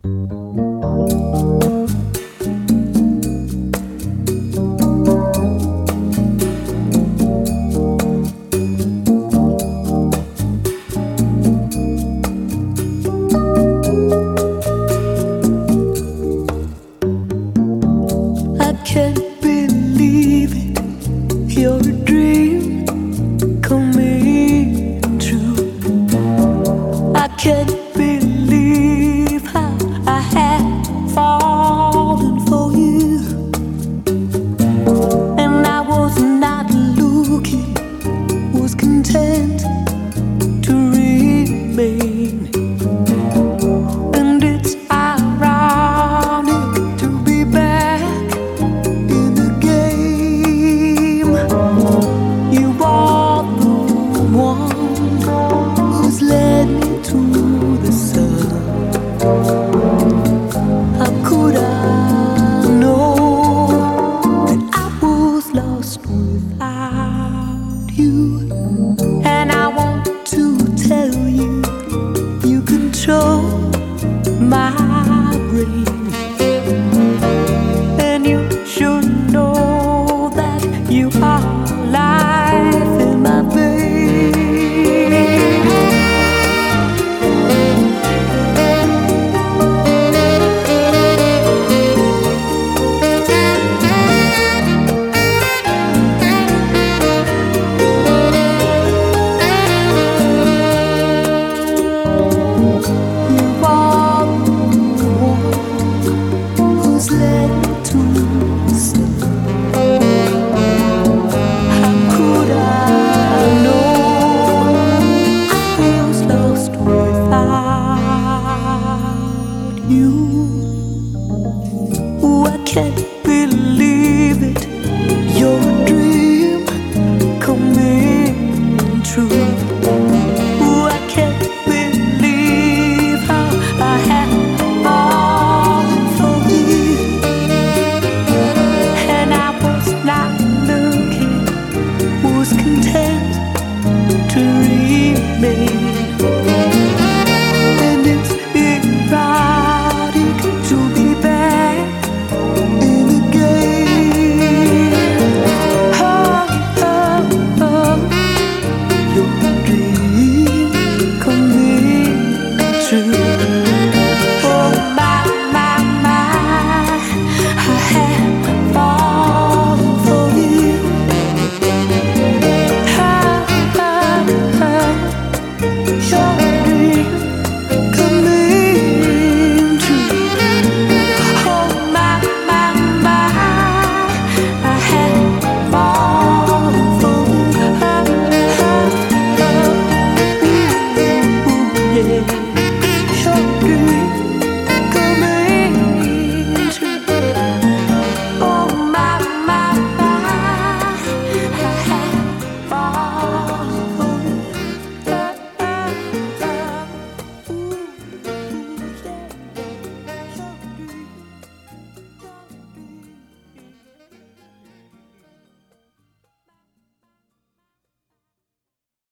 I can't believe it, you're a dream coming true. I can't believe how I had fallen for you, and I was not looking, was content to remain. And it's ironic to be back in the game. You are the one who's led me to the sun. How could I know that I was lost without you? And I want to tell you, you control my brain, and you should know that you are life in my veins. You are the one who's led me to the sun. How could I know I was lost without you? Oh, I can't